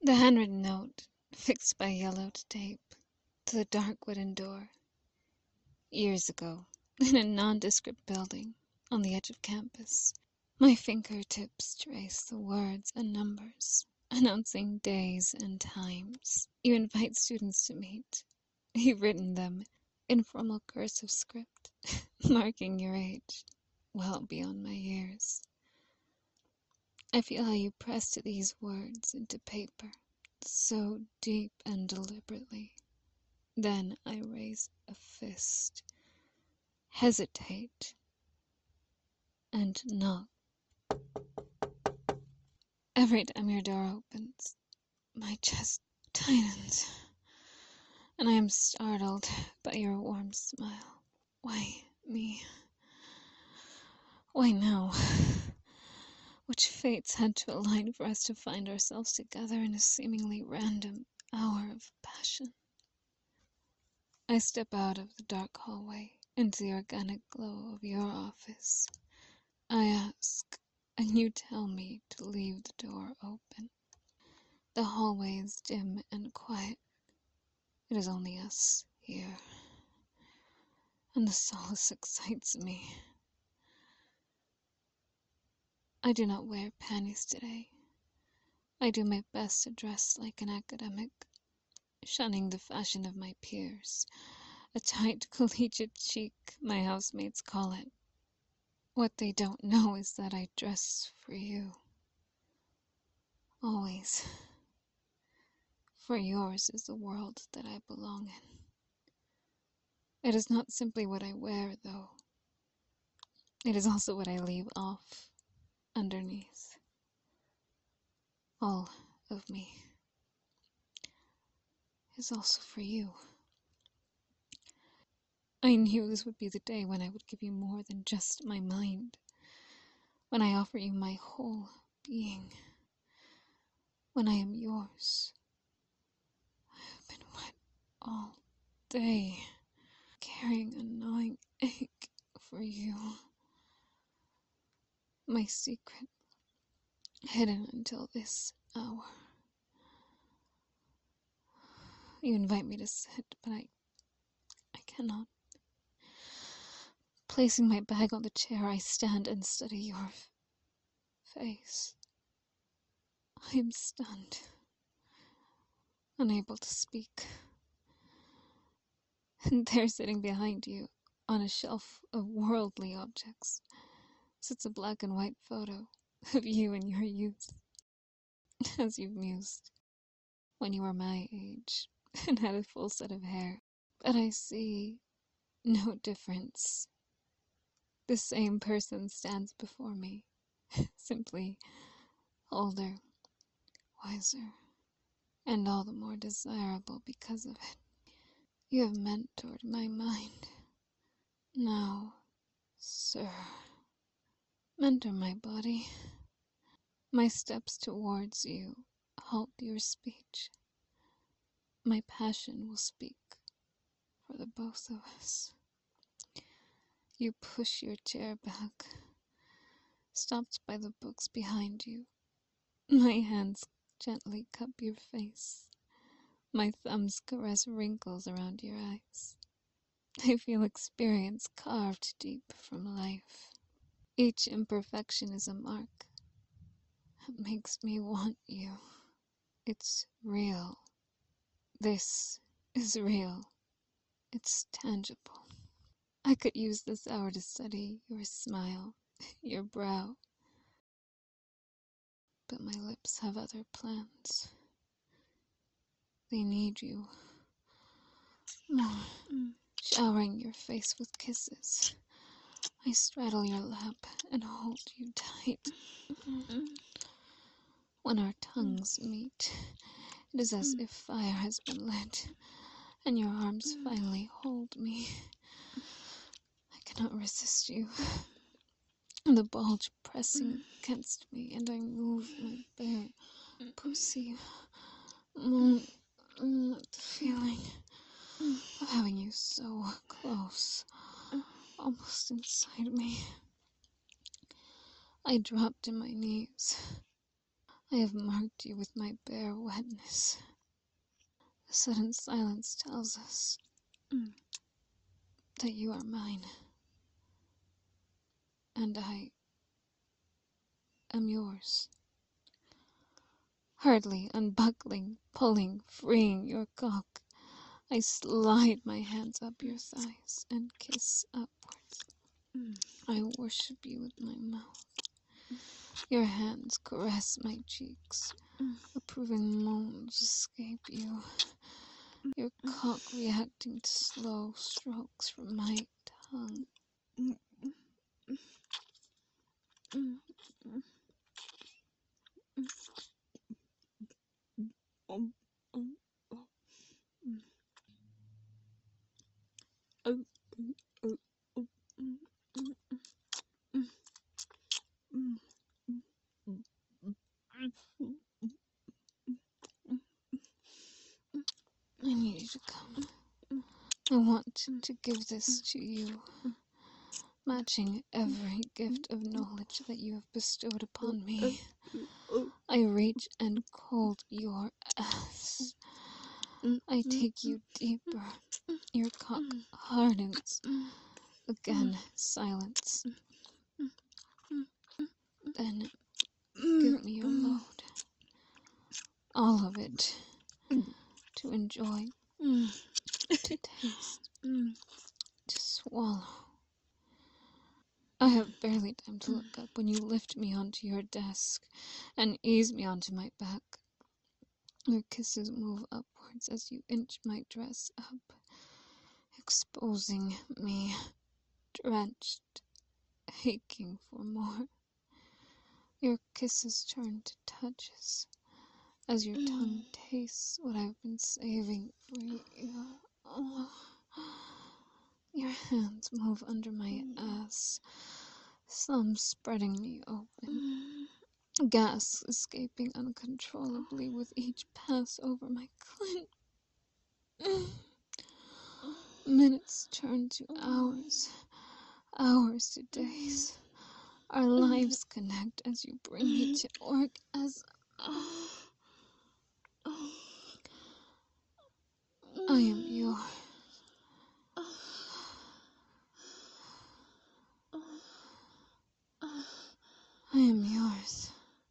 The handwritten note, fixed by yellowed tape to the dark wooden door. Years ago, in a nondescript building on the edge of campus, my fingertips trace the words and numbers, announcing days and times you invite students to meet. You've written them in formal cursive script, marking your age, well beyond my years. I feel how you pressed these words into paper, so deep and deliberately. Then I raise a fist, hesitate, and knock. Every time your door opens, my chest tightens, and I am startled by your warm smile. Why me? Why now? Which fates had to align for us to find ourselves together in a seemingly random hour of passion? I step out of the dark hallway into the organic glow of your office. I ask, and you tell me to leave the door open. The hallway is dim and quiet. It is only us here, and the solace excites me. I do not wear panties today. I do my best to dress like an academic, shunning the fashion of my peers. A tight collegiate chic, my housemates call it. What they don't know is that I dress for you. Always. For yours is the world that I belong in. It is not simply what I wear, though. It is also what I leave off underneath. All of me is also for you. I knew this would be the day when I would give you more than just my mind, when I offer you my whole being, when I am yours. I have been wet all day, carrying a gnawing ache for you. My secret, hidden until this hour. You invite me to sit, but I cannot. Placing my bag on the chair, I stand and study your face. I am stunned, unable to speak. And there, sitting behind you, on a shelf of worldly objects, sits a black and white photo of you in your youth, as you've mused, when you were my age and had a full set of hair. But I see no difference. The same person stands before me, simply older, wiser, and all the more desirable because of it. You have mentored my mind. Now, sir, mentor my body. My steps towards you halt your speech. My passion will speak for the both of us. You push your chair back, stopped by the books behind you. My hands gently cup your face. My thumbs caress wrinkles around your eyes. I feel experience carved deep from life. Each imperfection is a mark that makes me want you. It's real. This is real. It's tangible. I could use this hour to study your smile, your brow. But my lips have other plans. They need you. Showering your face with kisses. I straddle your lap and hold you tight. When our tongues meet, it is as if fire has been lit, and your arms finally hold me. I cannot resist you. The bulge pressing against me, and I move my bare pussy. The feeling of having you so close, almost inside me. I drop to my knees. I have marked you with my bare wetness. The sudden silence tells us that you are mine, and I am yours. Hardly unbuckling, pulling, freeing your cock, I slide my hands up your thighs and kiss upwards. I worship you with my mouth. Your hands caress my cheeks. Approving moans escape you. Your cock reacting to slow strokes from my tongue. I need you to come. I want to give this to you, matching every gift of knowledge that you have bestowed upon me. I reach and hold your ass. I take you deeper. Your cock hardens. Again, silence. Then give me your load. All of it. To enjoy. To taste. To swallow. I have barely time to look up when you lift me onto your desk and ease me onto my back. Your kisses move upwards as you inch my dress up, exposing me, drenched, aching for more. Your kisses turn to touches as your tongue tastes what I've been saving for you. Oh. Your hands move under my ass, some spreading me open. Gas escaping uncontrollably with each pass over my clit. Minutes turn to hours, hours to days. Our lives connect as you bring me to orgasm. I am yours. I am yours.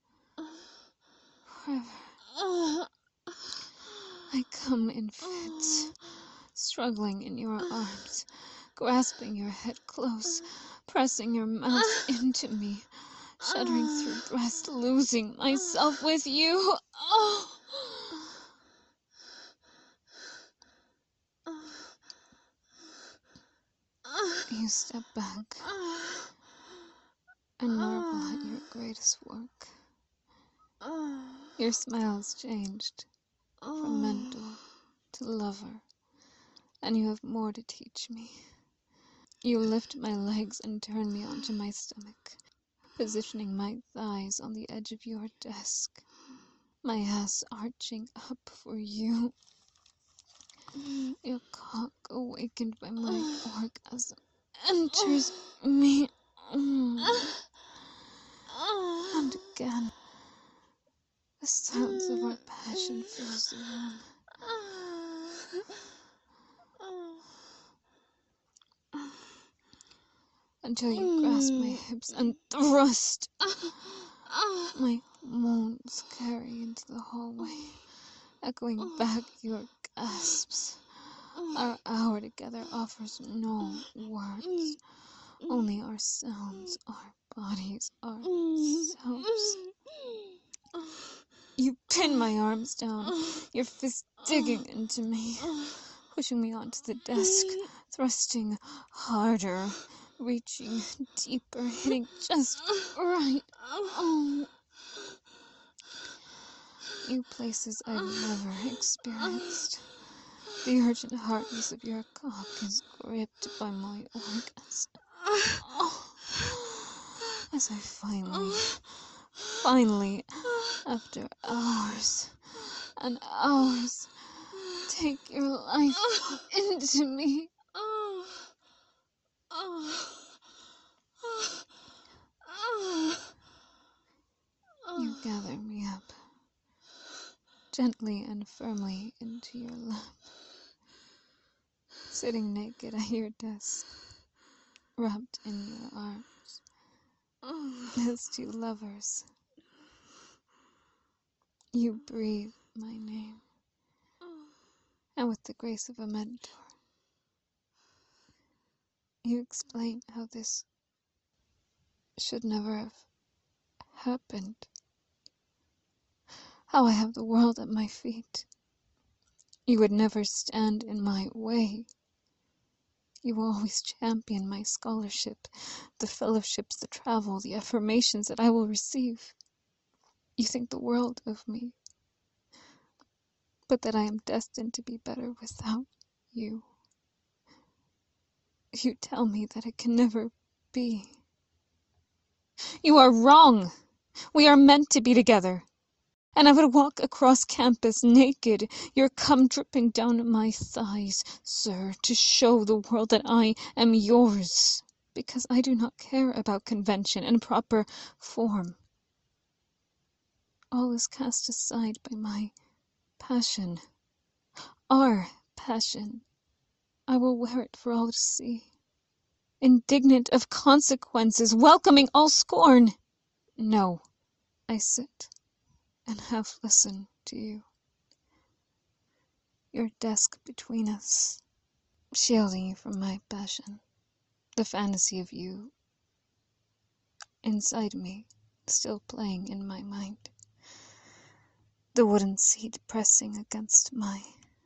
Forever. I come in fits, struggling in your arms, grasping your head close, pressing your mouth into me, shuddering through breast, losing myself with you. You step back and marvel at your greatest work. Your smile has changed from mentor to lover, and you have more to teach me. You lift my legs and turn me onto my stomach, positioning my thighs on the edge of your desk, my ass arching up for you. Your cock, awakened by my orgasm, enters me. And again, the silence of our passion fills the room. Until you grasp my hips and thrust. My moans carry into the hallway, echoing back your gasps. Our hour together offers no words, only our sounds, our bodies, ourselves. You pin my arms down, your fist digging into me, pushing me onto the desk, thrusting harder, reaching deeper, hitting just right. You places I've never experienced. The urgent hardness of your cock is gripped by my orgasm. As I finally, after hours and hours, take your life into me. You gather me up, gently and firmly into your lap, sitting naked at your desk, wrapped in your arms, as two lovers. You breathe my name, and with the grace of a mentor, you explain how this should never have happened. How I have the world at my feet. You would never stand in my way. You will always champion my scholarship, the fellowships, the travel, the affirmations that I will receive. You think the world of me, but that I am destined to be better without you. You tell me that it can never be. You are wrong. We are meant to be together. And I would walk across campus naked, your cum dripping down my thighs, sir, to show the world that I am yours, because I do not care about convention and proper form. All is cast aside by my passion, our passion. I will wear it for all to see, indignant of consequences, welcoming all scorn. No, I sit and half listen to you. Your desk between us, shielding you from my passion, the fantasy of you inside me, still playing in my mind, the wooden seat pressing against my...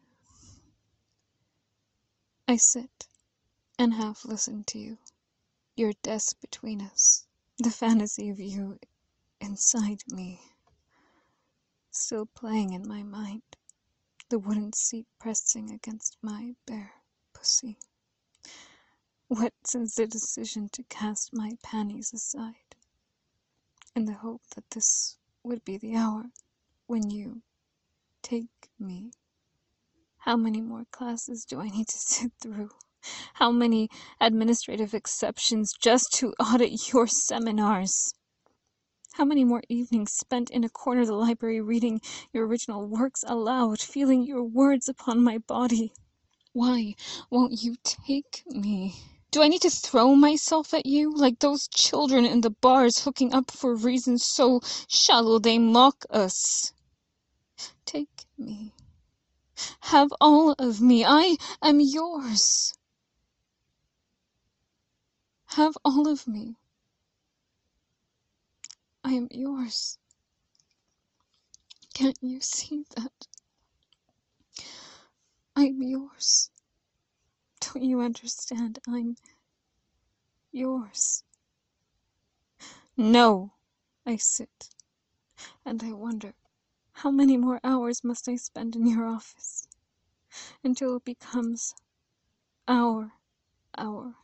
I sit and half listen to you, your desk between us, the fantasy of you inside me, still playing in my mind, the wooden seat pressing against my bare pussy. What since the decision to cast my panties aside, in the hope that this would be the hour when you take me? How many more classes do I need to sit through? How many administrative exceptions just to audit your seminars? How many more evenings spent in a corner of the library reading your original works aloud, feeling your words upon my body? Why won't you take me? Do I need to throw myself at you, like those children in the bars hooking up for reasons so shallow they mock us? Take me. Have all of me. I am yours. Have all of me. I am yours. Can't you see that? I'm yours. Don't you understand? I'm yours. No, I sit, and I wonder, how many more hours must I spend in your office until it becomes our hour?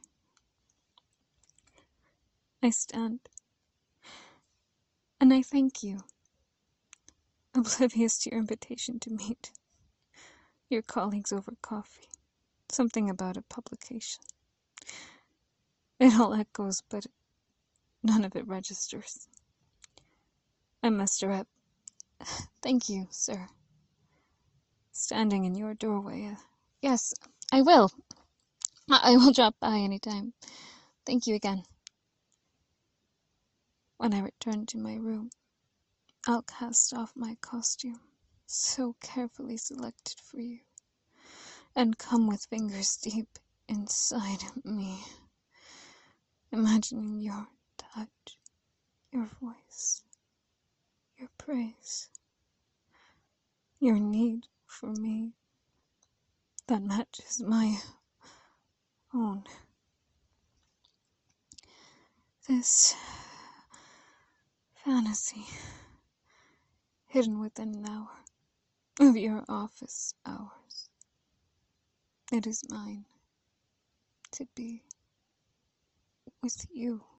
I stand, and I thank you, oblivious to your invitation to meet your colleagues over coffee. Something about a publication. It all echoes, but none of it registers. I muster up. Thank you, sir. Standing in your doorway. Yes, I will. I will drop by any time. Thank you again. When I return to my room, I'll cast off my costume, so carefully selected for you, and come with fingers deep inside me, imagining your touch, your voice, your praise, your need for me that matches my own. This fantasy, hidden within an hour of your office hours, it is mine to be with you.